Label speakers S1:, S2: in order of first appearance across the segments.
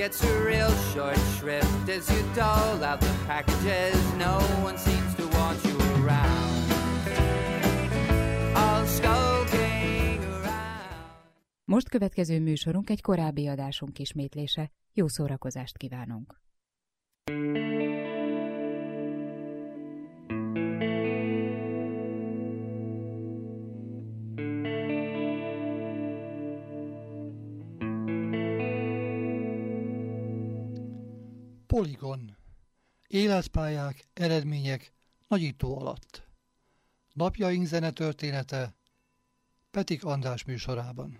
S1: gets a real short shrift as you dole out the packages. No one seems to want you around. All skulking around.
S2: Most következő műsorunk egy korábbi adásunk ismétlése. Jó szórakozást kívánunk!
S3: Polygon. Életpályák, eredmények, nagyító alatt. Napjaink zenetörténete Petik András műsorában.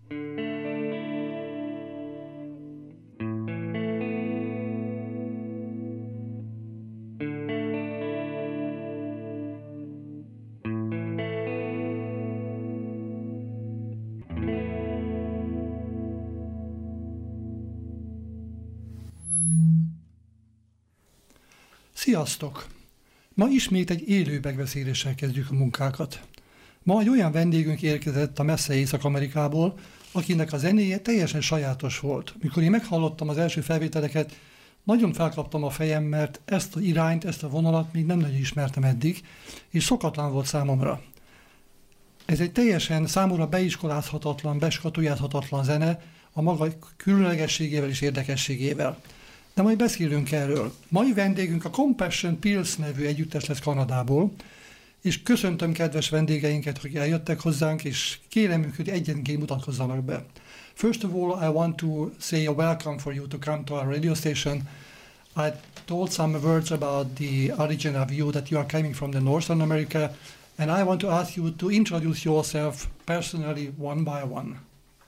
S3: Sziasztok! Ma ismét egy élő megbeszéléssel kezdjük a munkákat. Ma egy olyan vendégünk érkezett a messze Észak-Amerikából, akinek a zenéje teljesen sajátos volt. Mikor én meghallottam az első felvételeket, nagyon felkaptam a fejem, mert ezt az irányt, ezt a vonalat még nem nagyon ismertem eddig, és szokatlan volt számomra. Ez egy teljesen számomra beiskolázhatatlan, beskatujázhatatlan zene, a maga különlegességével és érdekességével. De majd beszélünk erről. Mai vendégünk a Compassion Pills nevű együttes lesz Kanadából, és köszöntöm kedves vendégeinket, hogy eljöttek hozzánk, és kérem, hogy egyenként mutatkozzanak be. First of all, I want to say a welcome for you to come to our radio station. I told some words about the origin of you, that you are coming from the Northern America, and I want to ask you to introduce yourself personally one by one.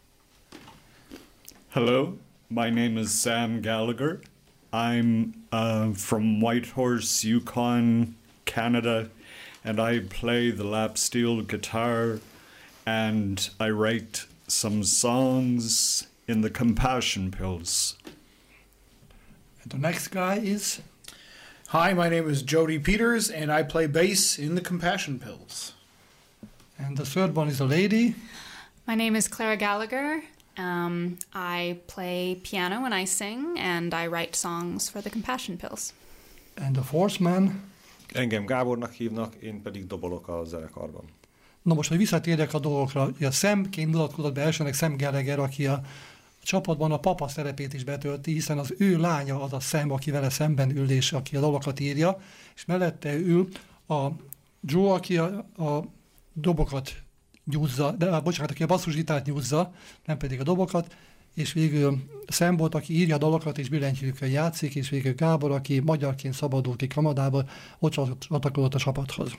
S4: Hello, my name is Sam Gallagher. I'm from Whitehorse, Yukon, Canada, and I play the lap steel guitar, and I write some songs in the Compassion Pills.
S3: And the next guy is...
S5: Hi, my name is Jody Peters, and I play bass in the Compassion Pills.
S3: And the third one is a lady.
S6: My name is Clara Gallagher. I play piano and I sing, and I write songs for the Compassion Pills.
S3: And the fourth man.
S7: Engem Gábornak hívnak, én pedig dobolok a zenekarban.
S3: Na most, hogy visszatérjek a dolgokra, a Samként mutatkozott be elsőnek Sam Gallagher, aki a csapatban a papa szerepét is betölti, hiszen az ő lánya az a Sam, aki vele szemben ül, és aki a dalokat írja, és mellette ül a Joe, aki a dobokat nyúzza, aki a basszusgitárt nyúzza, nem pedig a dobokat, és végül Sam volt, aki írja a dalokat, és billentyűkön játszik, és végül Gábor, aki magyarként szabadult ki Kanadából, ott csatlakozott a csapathoz.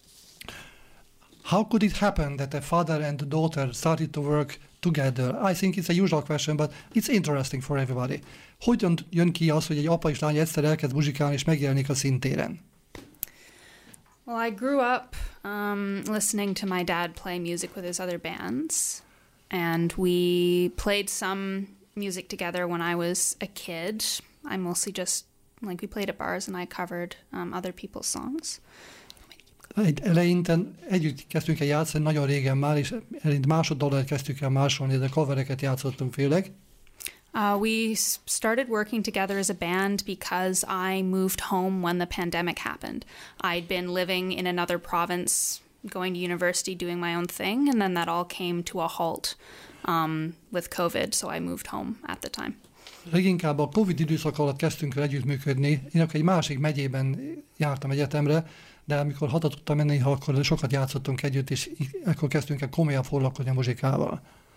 S3: How could it happen that a father and a daughter started to work together? I think it's a usual question, but it's interesting for everybody. Hogyan jön ki az, hogy egy apa és lány egyszer elkezd muzsikálni, és megjelenik a színtéren?
S6: Well, I grew up listening to my dad play music with his other bands, and we played some music together when I was a kid. I mostly just, we played at bars and I covered other people's songs.
S3: Eleinte együtt kezdtünk el játszani, nagyon régen már, és másoddalát kezdtük el másolni, de covereket játszottunk főleg.
S6: We started working together as a band because I moved home when the pandemic happened. I'd been living in another province, going to university, doing my own thing, and then that all came to a halt with COVID, so I moved home at the time.
S3: Leginkább a Covid időszak alatt kezdtünk el együttműködni. Én akkor egy másik megyében jártam egyetemre, de amikor haza tudtam menni, akkor sokat játszottunk együtt, és akkor kezdtünk el komolyan foglalkozni a muzsikával.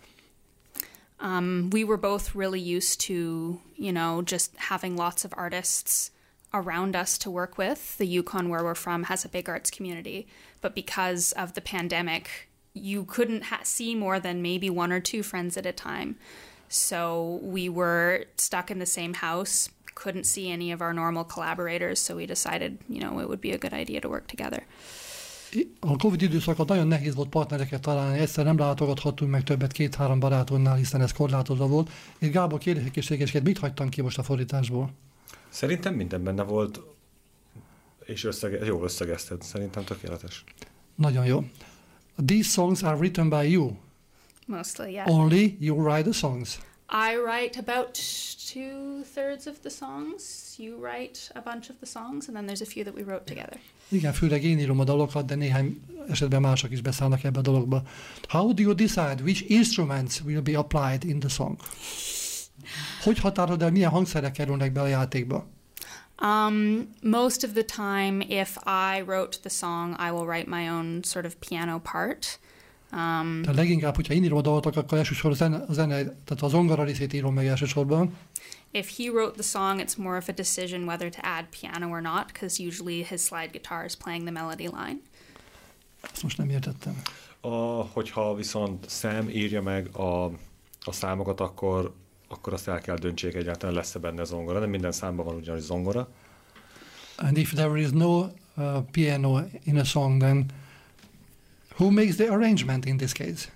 S6: We were both really used to, just having lots of artists around us to work with. The Yukon, where we're from, has a big arts community, but because of the pandemic, you couldn't see more than maybe one or two friends at a time. So we were stuck in the same house, couldn't see any of our normal collaborators, so we decided, it would be a good idea to work together.
S3: A Covid időszakot nagyon nehéz volt partnereket találni, egyszer nem látogathattunk meg többet 2-3 barátunknál, hiszen ez korlátozva volt. És Gábor, kérdéseket mit hagytam ki most a fordításból?
S7: Szerintem minden benne volt, és jól összegezted. Szerintem tökéletes.
S3: Nagyon jó. These songs are written by you.
S6: Mostly, yeah.
S3: Only you write the songs.
S6: I write about 2/3 of the songs. You write a bunch of the songs, and then there's a few that we wrote together.
S3: Igen, főleg én írom a dalokat, de néhány esetben mások is beszállnak ebbe a dologba. How do you decide which instruments will be applied in the song? Hogy határod el, milyen hangszerek kerülnek be a játékba?
S6: Most of the time, if I wrote the song, I will write my own sort of piano part.
S3: Tehát leginkább, hogyha én írom a dalokat, akkor elsősorban a zene, tehát a zongora részét írom meg elsősorban.
S6: If he wrote the song, it's more of a decision whether to add piano or not, because usually his slide guitar is playing the melody line.
S3: Ezt most nem értettem.
S7: Hogyha viszont Sam írja meg a számokat, akkor azt el kell döntsék egyáltalán, lesz-e benne zongora. Nem minden számban van ugyanis zongora.
S3: And if there is no piano in a song, then who makes the arrangement in this case?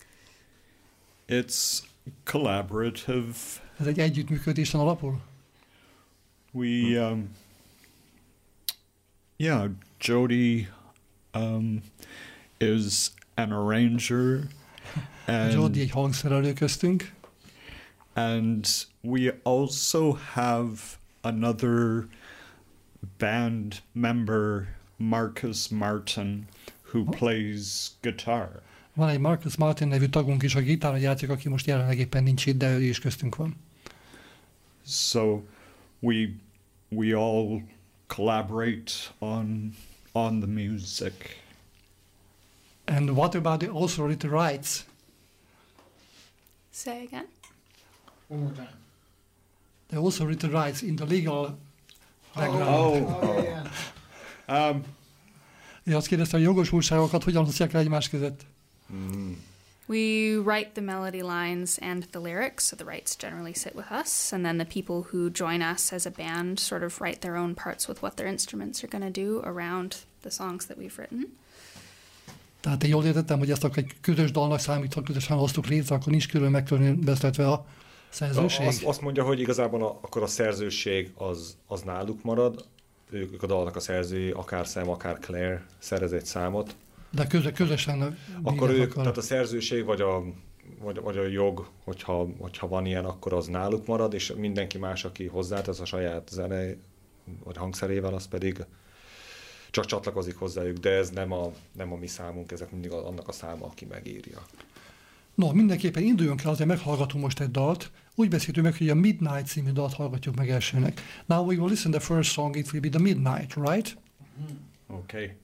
S4: It's collaborative.
S3: Ez egy együttműködésen alapul?
S4: Jody is an arranger.
S3: Jody egy hangszerelő köztünk.
S4: And we also have another band member, Marcus Martin, who plays guitar.
S3: Van egy Marcus Martin nevű tagunk is, a gitáron játszik, aki most jelenleg éppen nincs itt, de ő is köztünk van.
S4: So we all collaborate on the music.
S3: And what about the authority rights?
S6: Say again?
S5: One more time.
S3: The authority rights in the legal background.
S5: Yeah.
S3: Én azt kérdeztem, hogy jogosultságokat hogyan osztják le egymás között?
S6: We write the melody lines and the lyrics, so the rights generally sit with us, and then the people who join us as a band sort of write their own parts with what their instruments are going to do around the songs that we've written.
S3: Tehát én jól értettem, hogy ezt egy közös dalnak számít, ha közösen hoztuk létre, akkor nincs külön megkülönböztetve a szerzőség.
S7: Azt mondja, hogy igazából akkor a szerzőség az náluk marad, ők a dalnak a szerzői, akár Sam, akár Claire szerez egy számot.
S3: De közösen...
S7: Akkor ők, tehát a szerzőség vagy a jog, hogyha van ilyen, akkor az náluk marad, és mindenki más, aki hozzátesz a saját zene vagy hangszerével, az pedig csak csatlakozik hozzájuk, de ez nem a mi számunk, ezek mindig annak a száma, aki megírja.
S3: No, mindenképpen induljunk el, azért meghallgatunk most egy dalt. Úgy beszéltünk meg, hogy a Midnight című dalt hallgatjuk meg elsőnek. Now we will listen the first song, it will be the Midnight, right?
S4: Okay.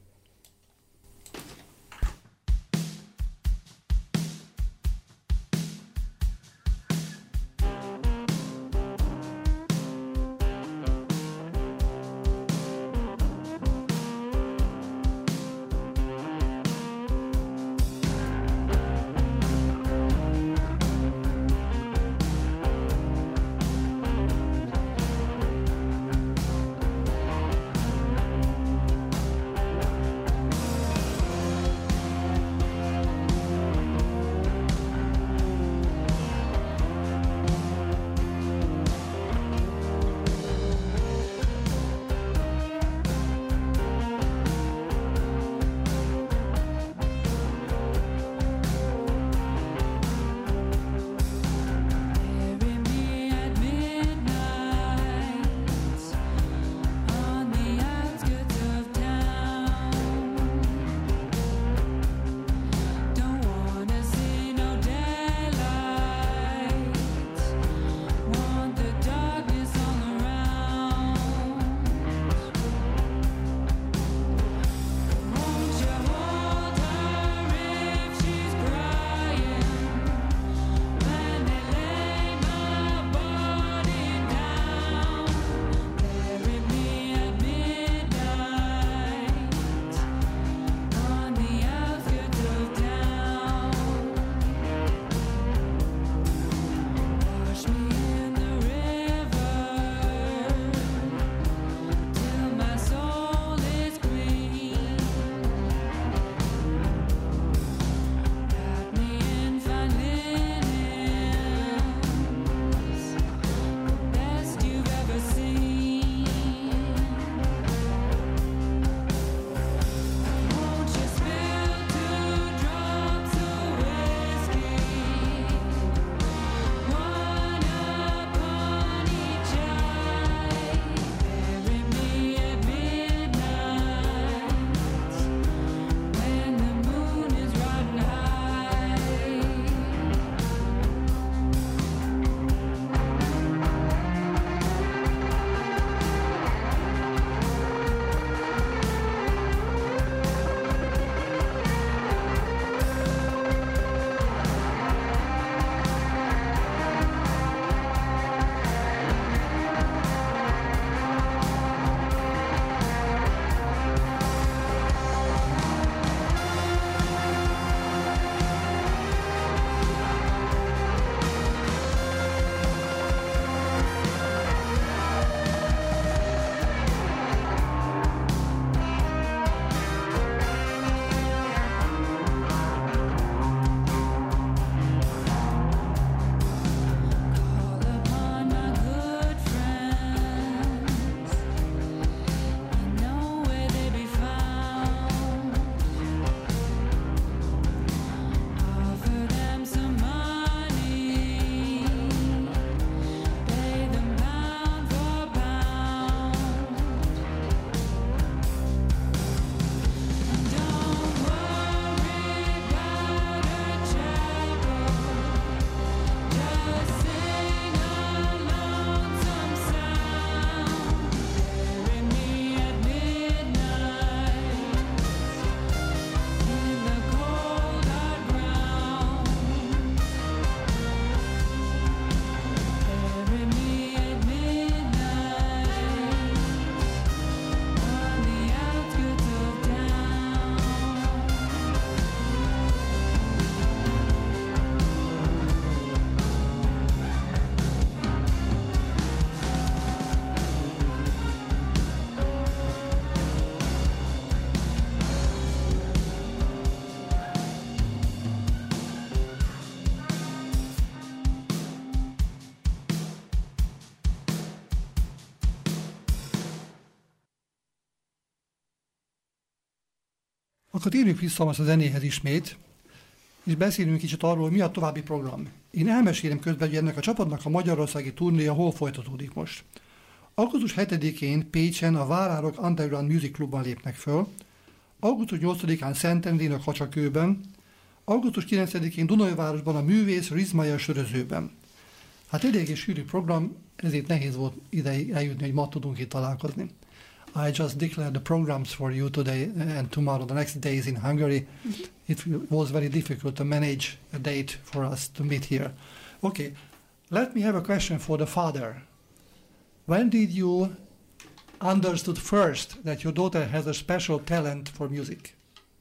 S3: Akkor térjünk vissza most a zenéhez ismét, és beszélünk kicsit arról, mi a további program. Én elmesélem közben, hogy ennek a csapatnak a magyarországi turnéja hol folytatódik most. Augusztus 7-én Pécsen a Várárok Underground Music Clubban lépnek föl, augusztus 8-án Szentendrén a Kacsakőben, augusztus 9-én Dunajvárosban a Művész Rizmaja sörözőben. Hát eléggé sűrű program, ezért nehéz volt ide eljutni, hogy ma tudunk itt találkozni. I just declared the programs for you today and tomorrow, the next days in Hungary. It was very difficult to manage a date for us to meet here. Okay, let me have a question for the father. When did you understood first that your daughter has a special talent for music?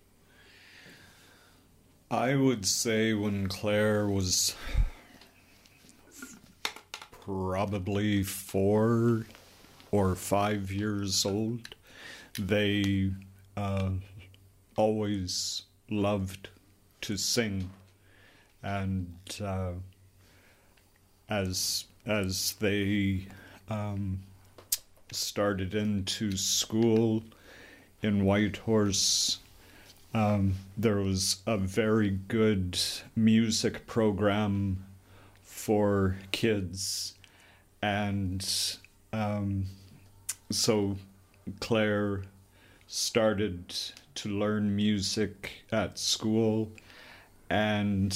S4: I would say when Claire was probably 4 or 5 years old, they always loved to sing, and as they started into school in Whitehorse, there was a very good music program for kids, and so Claire started to learn music at school, and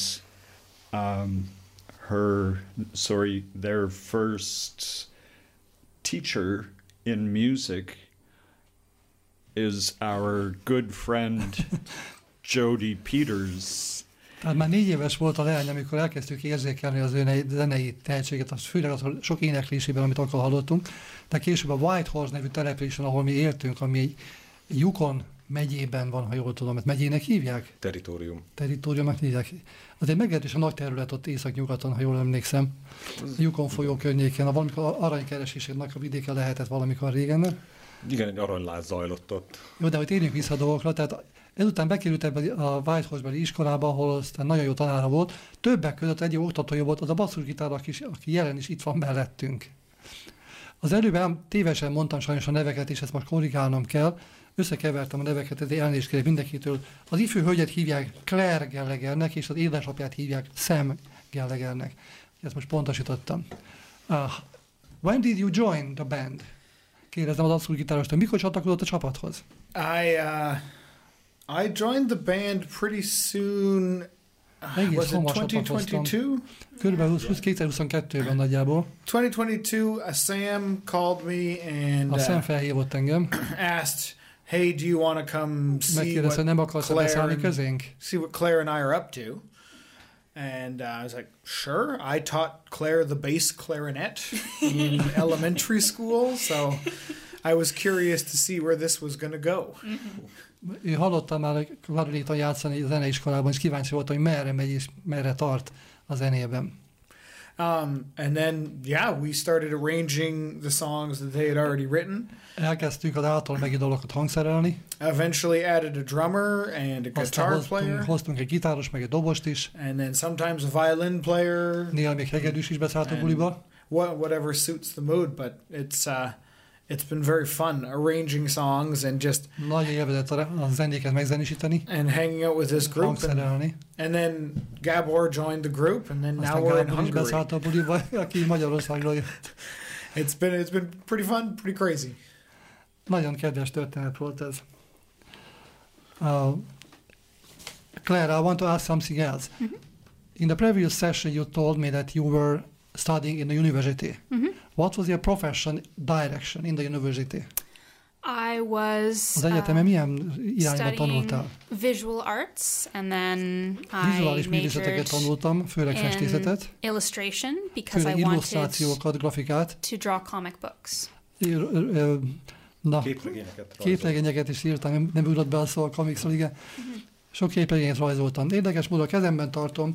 S4: their first teacher in music is our good friend Jody Peters.
S3: Tehát már 4 éves volt a leány, amikor elkezdtük érzékelni az ő zenei tehetséget, az főleg az sok éneklésében, amit akkor hallottunk, de később a Whitehorse nevű településen, ahol mi éltünk, ami egy Yukon megyében van, ha jól tudom, ezt megyének hívják? Territóriumnak hívják. Az egy meglehetősen nagy terület ott észak-nyugaton, ha jól emlékszem. A Yukon folyó környéken, valamikor aranykeresésének a vidéke lehetett valamikor régen.
S7: Igen, egy aranyláz zajlott ott.
S3: Jó, de hogy térjünk vissza a dolgokra, tehát ezután bekerült ebbe a Whitehorse-beli iskolába, ahol aztán nagyon jó tanára volt. Többek között egy oktatója volt az a basszusgitár, aki jelen is itt van mellettünk. Az előbb tévesen mondtam sajnos a neveket, és ezt most korrigálnom kell. Összekevertem a neveket, ezért elnézést kérek mindenkitől. Az ifjú hölgyet hívják Claire Gallaghernek, és az édesapját hívják Sam Gallaghernek. Ezt most pontosítottam. When did you join the band? Kérdezem az basszusgitárostól. Mikor csatlakozott a csapathoz?
S5: I joined the band pretty soon. Was it 2022?
S3: Körülbelül 2022-ben nagyjából.
S5: 2022, Sam called me and
S3: Sam felhívott engem.
S5: Asked, hey, do you want to come see what Claire and I are up to? And I was like, sure. I taught Claire the bass clarinet in elementary school, so I was curious to see where this was going to go.
S3: Ő hallottam már klarinéton játszani a zeneiskolában, és kíváncsi voltam, hogy merre megy és merre tart a zenében.
S5: And then, we started arranging the songs that they had already written.
S3: Elkezdtünk az által megírt dalokat hangszerelni.
S5: Eventually added a drummer and a guitar player.
S3: Hoztunk egy gitáros, meg egy dobost is.
S5: And then sometimes a violin player.
S3: Néha még hegedűs is beszállt a buliba.
S5: Whatever suits the mood, but it's been very fun arranging songs and just
S3: nagyon élvezett a zenéket megzenésíteni.
S5: And hanging out with this group. And then Gabor joined the group, and then now we're in Hungary.
S3: Beszállt a buliba, aki Magyarországról jött.
S5: It's been pretty fun, pretty crazy.
S3: Nagyon kedves történet volt ez. Claire, I want to ask something else. Mm-hmm. In the previous session you told me that you were studying in the university. Mm-hmm. What was your profession direction in the university?
S6: I was
S3: az egyetemen milyen irányba tanultál?
S6: Visual arts, and then
S3: vizuális művészeteket tanultam, főleg festészetet.
S6: Illustration, because
S3: főleg
S6: I
S3: illusztrációkat, grafikát.
S6: To draw comic books.
S3: Képregényeket is írtam, nem ugrott be a szó a comicsról, igen. Mm-hmm. Sok képregényt rajzoltam. Érdekes módon a kezemben tartom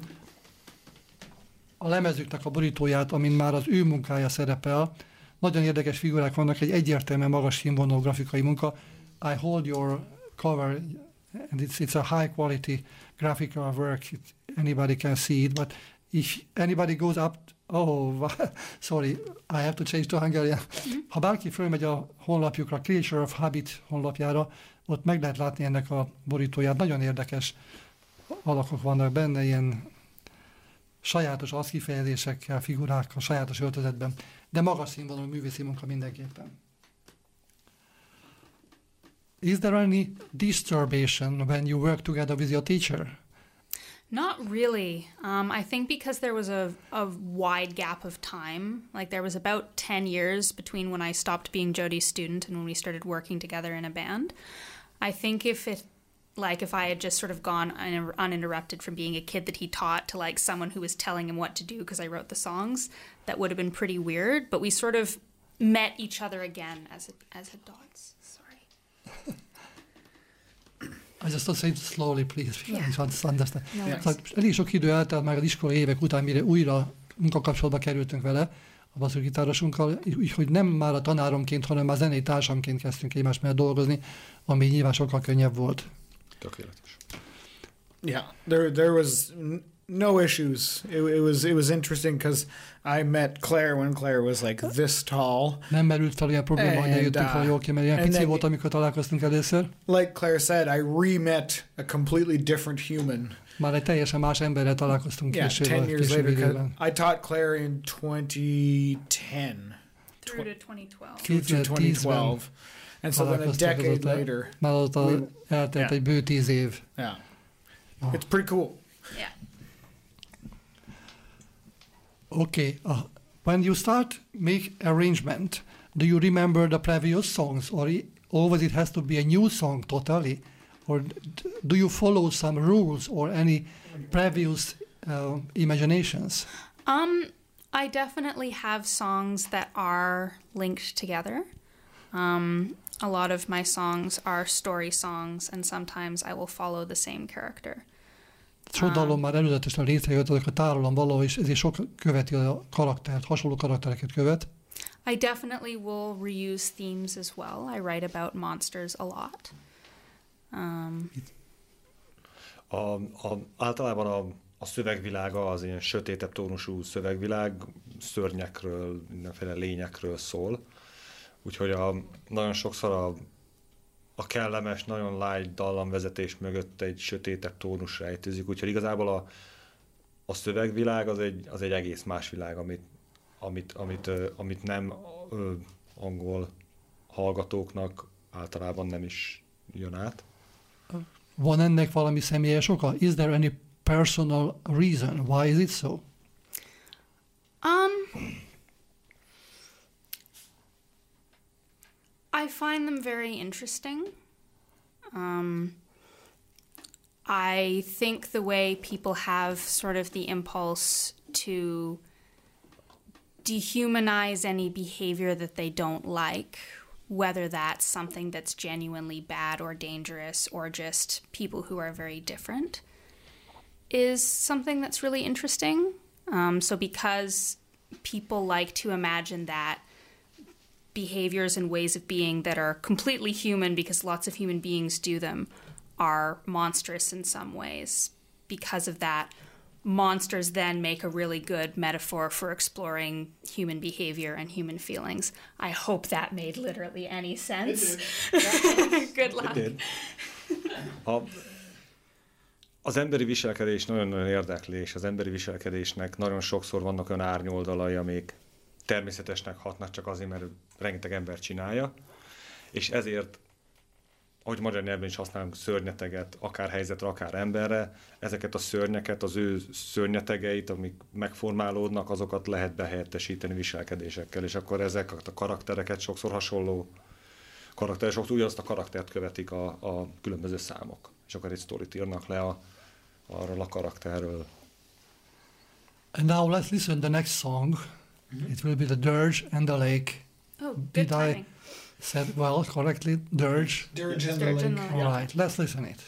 S3: a lemezüknek a borítóját, amin már az ő munkája szerepel. Nagyon érdekes figurák vannak, egy egyértelműen magas színvonalú grafikai munka. I hold your cover, and it's a high quality graphical work. Anybody can see it, but if anybody goes up Sorry, I have to change to Hungarian. Ha bárki fölmegy a honlapjukra, Creature of Habit honlapjára, ott meg lehet látni ennek a borítóját. Nagyon érdekes alakok vannak benne, ilyen sajátos arckifejezésekkel, figurákkal, sajátos öltözetben, de magas színvonalú művészi munka mindenképpen. Is there any disturbation when you work together with your teacher?
S6: Not really. I think because there was a wide gap of time, like there was about 10 years between when I stopped being Jodi's student and when we started working together in a band. I think if I had just sort of gone uninterrupted from being a kid that he taught to like someone who was telling him what to do because I wrote the songs, that would have been pretty weird. But we sort of met each other again as adults. Sorry.
S3: I just say it slowly, please.
S6: Yeah.
S3: Understand.
S6: No worries.
S3: Szóval elég sok idő eltelt már az iskolai évek után, mire újra munkakapcsolatba kerültünk vele, a basszusgitárosunkkal, úgyhogy nem már a tanáromként, hanem már zenei társamként kezdtünk egymás mellett dolgozni, ami nyilván sokkal könnyebb volt.
S7: Tökéletes.
S5: Yeah, there was no issues. It was interesting because I met Claire when Claire was like this tall.
S3: Nem merült fel olyan probléma, hogy ne jöttünk fel jól ki, mert ilyen pici volt, amikor találkoztunk először.
S5: Like Claire said, I re-met a completely different human.
S3: Már egy teljesen más emberrel találkoztunk később.
S5: 10 years later. I taught Claire in 2010.
S6: Through to 2012.
S5: Through to 2012. And so then a decade later.
S3: Már azóta eltelt egy bő 10 év.
S5: Yeah. It's pretty cool.
S6: Yeah.
S3: Okay. When you start make arrangement, do you remember the previous songs, or always it has to be a new song totally, or do you follow some rules or any previous imaginations?
S6: I definitely have songs that are linked together. A lot of my songs are story songs, and sometimes I will follow the same character.
S3: Sok dalom már előzetesen létrejött, azok a tárolom valahol, és ezért sok követi a karaktert, hasonló karaktereket követ.
S6: I definitely will reuse themes as well. I write about monsters a lot.
S7: Általában a szövegvilága az ilyen sötétebb tónusú szövegvilág, szörnyekről, mindenféle lényekről szól. Úgyhogy nagyon sokszor a kellemes, nagyon light dallamvezetés mögött egy sötétebb tónus rejtőzik, úgyhogy igazából a szövegvilág az egy egész más világ, amit nem angol hallgatóknak általában nem is jön át.
S3: Van ennek valami személyes oka? Is there any personal reason? Why is it so?
S6: I find them very interesting. I think the way people have sort of the impulse to dehumanize any behavior that they don't like, whether that's something that's genuinely bad or dangerous or just people who are very different, is something that's really interesting. So because people like to imagine that behaviors and ways of being that are completely human, because lots of human beings do them, are monstrous in some ways. Because of that, monsters then make a really good metaphor for exploring human behavior and human feelings. I hope that made literally any sense. Good luck.
S7: Az emberi viselkedés nagyon-nagyon érdekli, és az emberi viselkedésnek nagyon sokszor vannak olyan árnyoldalai, amik természetesnek hatnak csak azért, mert rengeteg ember csinálja, és ezért, ahogy magyar nyelven is használunk szörnyeteget, akár helyzetre, akár emberre, ezeket a szörnyeket, az ő szörnyetegeit, amik megformálódnak, azokat lehet behelyettesíteni viselkedésekkel, és akkor ezek a karaktereket sokszor hasonló karakterek, sokszor ugyanazt a karaktert követik a különböző számok, és akkor egy sztorit írnak le arról a karakterről.
S3: And now let's listen to the next song. It will be the Dirge and the Lake.
S6: Oh, good
S3: Did
S6: timing.
S3: I said well correctly? Dirge.
S5: Dirge and the
S6: Dirge and
S5: Lake.
S6: the
S3: All
S6: Lake.
S3: right, let's listen it.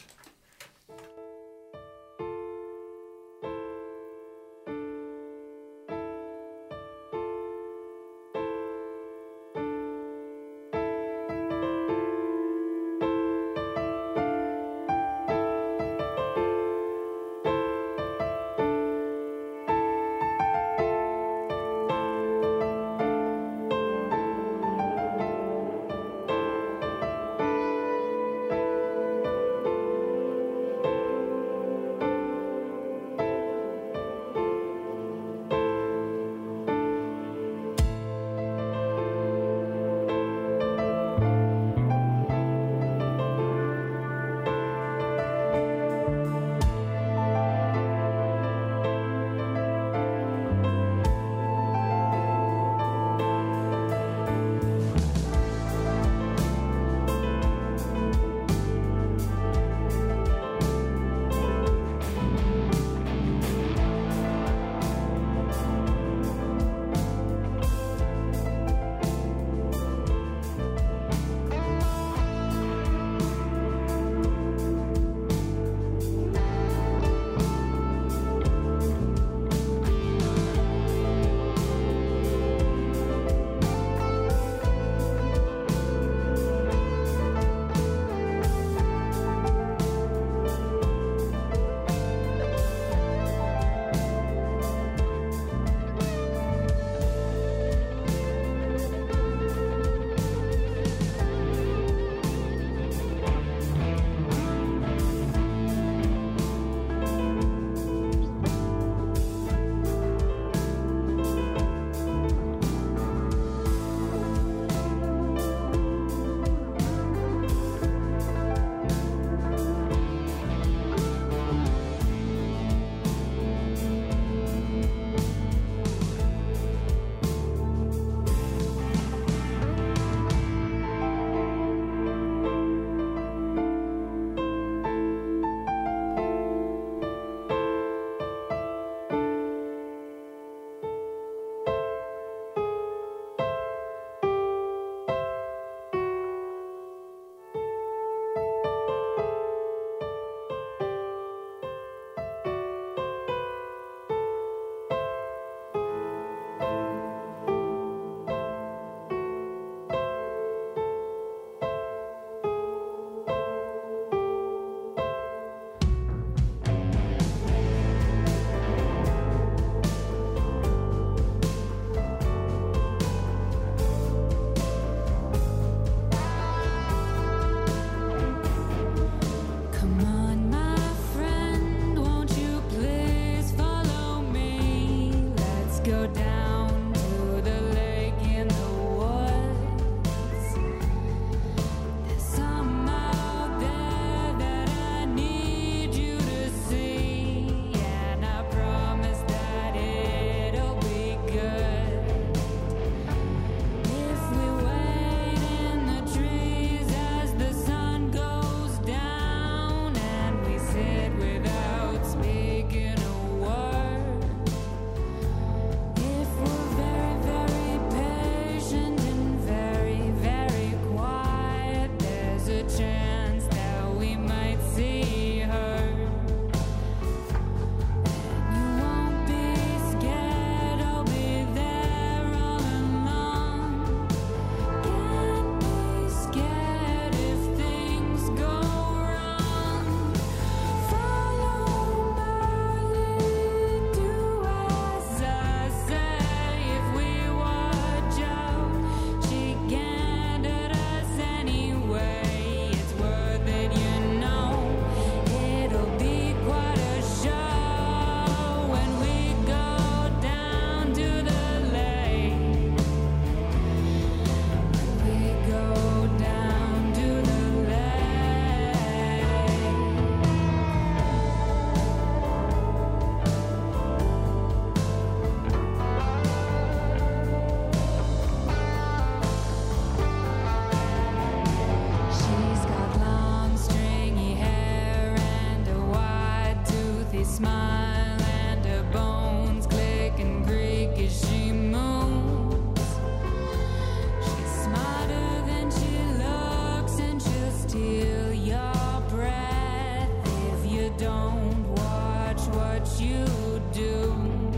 S8: smile and her bones click and creak as she moves. She's smarter than she looks, and she'll steal your breath if you don't watch what you do.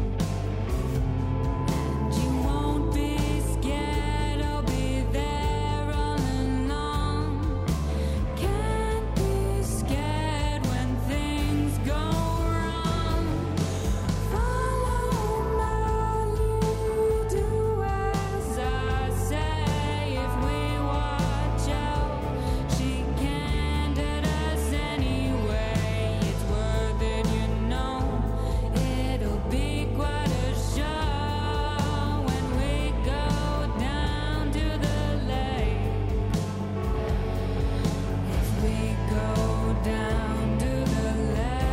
S8: And you won't be scared, I'll be there all along. Can't be scared when things go wrong. Follow my lead, do as I say. If we watch out, she can't hurt us anyway. It's worth it, you know. It'll be quite a show when we go down to the lake. If we go down to the lake.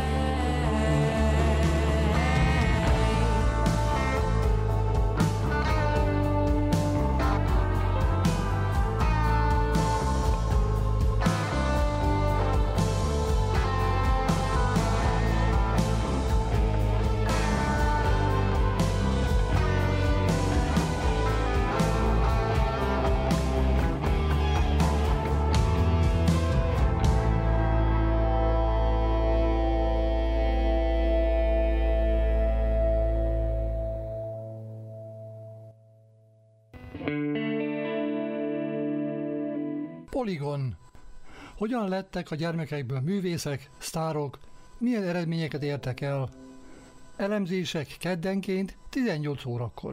S3: Polygon. Hogyan lettek a gyermekekből művészek, sztárok, milyen eredményeket értek el? Elemzések keddenként 18 órakor.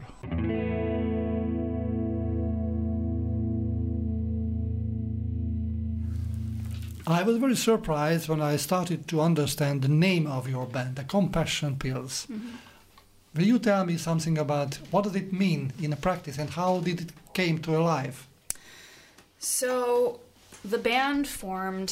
S3: I was very surprised when I started to understand the name of your band, the Compassion Pills. Will you tell me something about what does it mean in a practice and how did it came to alive?
S6: So the band formed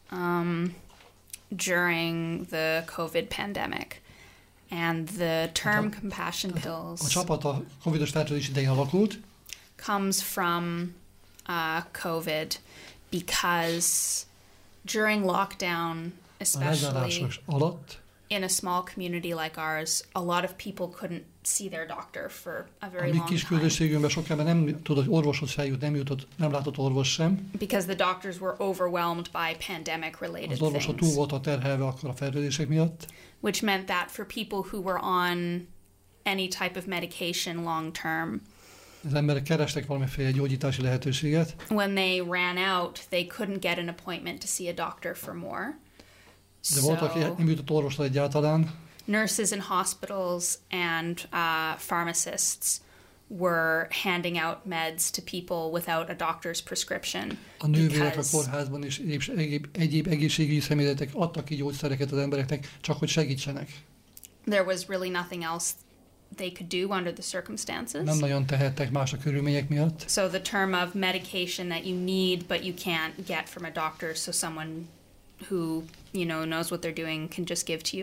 S6: during the COVID pandemic, and the term compassion
S3: A
S6: pills
S3: csapat a Covid-os fertőzés idején alakult,
S6: comes from COVID because during lockdown,
S3: a
S6: especially
S3: lezárások alatt,
S6: in a small community like ours, a lot of people couldn't see their doctor for a
S3: a
S6: very
S3: mi
S6: long
S3: kis
S6: time
S3: küldösségünkben sok ember nem tudott orvoshoz eljutni, nem látott orvos sem.
S6: because the doctors were overwhelmed by pandemic-related
S3: Az orvosok túl
S6: things,
S3: voltak terhelve akkor a fertőzések miatt,
S6: which meant that for people who were on any type of medication long term,
S3: az emberek kerestek valamiféle gyógyítási lehetőséget,
S6: when they ran out, they couldn't get an appointment to see a doctor for more.
S3: de volt, aki
S6: So
S3: nem jutott orvosra egyáltalán,
S6: nurses in hospitals and pharmacists were handing out meds to people without a doctor's prescription.
S3: a nővérek a
S6: because
S3: kórházban és egyéb egészségügyi személyzetek adtak ki gyógyszereket az embereknek, csak hogy segítsenek.
S6: there was really nothing else they could do under the circumstances.
S3: Nem nagyon tehettek más a körülmények miatt.
S6: So the term of medication that you need but you can't get from a doctor, so someone who knows what they're doing can just give to you